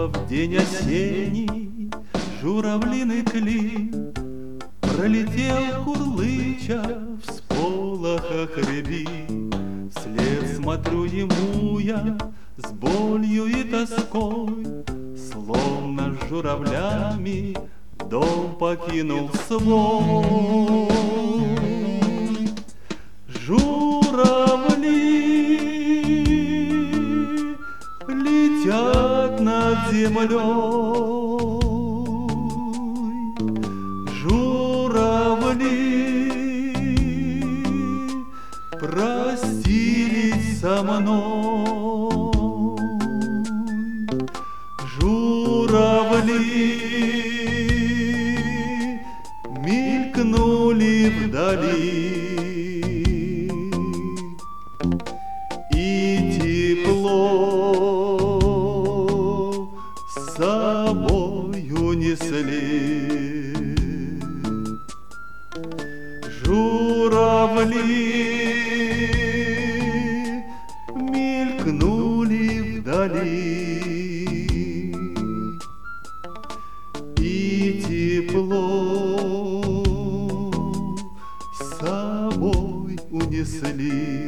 Снова в день осенний журавлиный клин пролетел, курлыча, в сполохах рябин. Вслед смотрю ему я с болью и тоской, словно с журавлями дом покинул свой. Журавли летят над землей, журавли простились со мной, журавли мелькнули вдали, и тепло с собой унесли. Журавли мелькнули вдали, и тепло с собой унесли.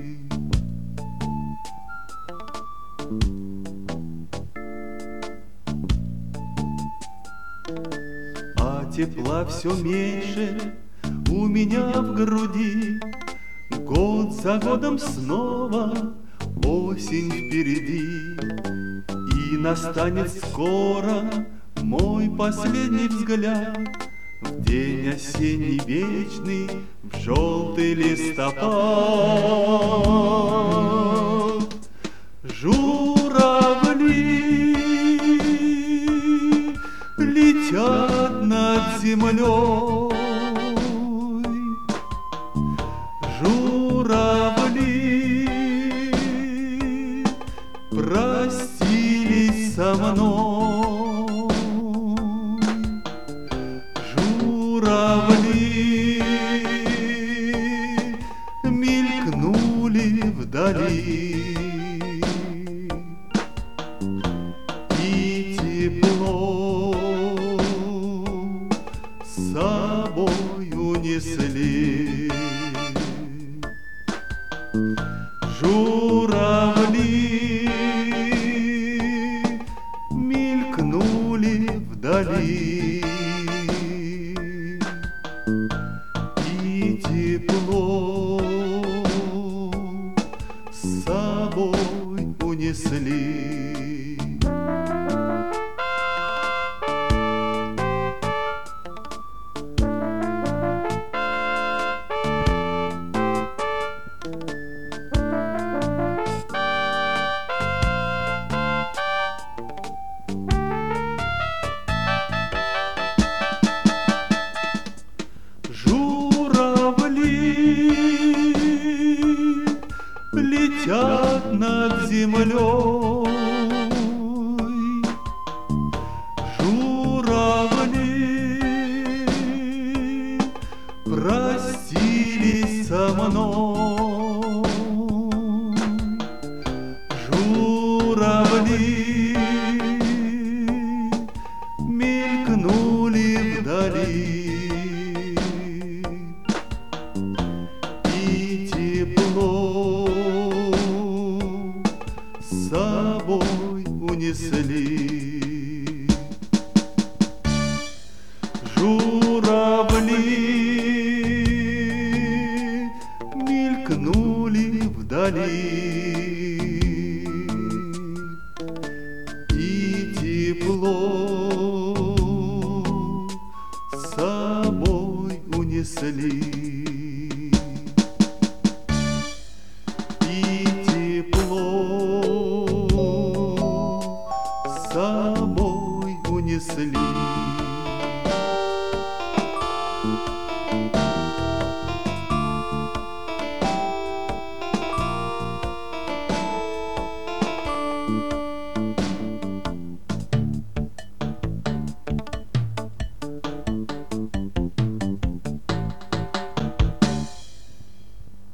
А тепла все меньше у меня в груди, год за годом снова осень впереди, и настанет скоро мой последний взгляд в день осенний вечный, в желтый листопад. Журавли летят над землей, журавли простились со мной, журавли мелькнули вдали, и тепло с собой унесли. Журавли мелькнули вдали, и тепло с собой унесли. Журавли летят над землей, журавли простились со мной, журавли мелькнули вдали, и тепло с собой унесли. Журавли мелькнули вдали, и тепло с собой унесли. И тепло с собой унесли.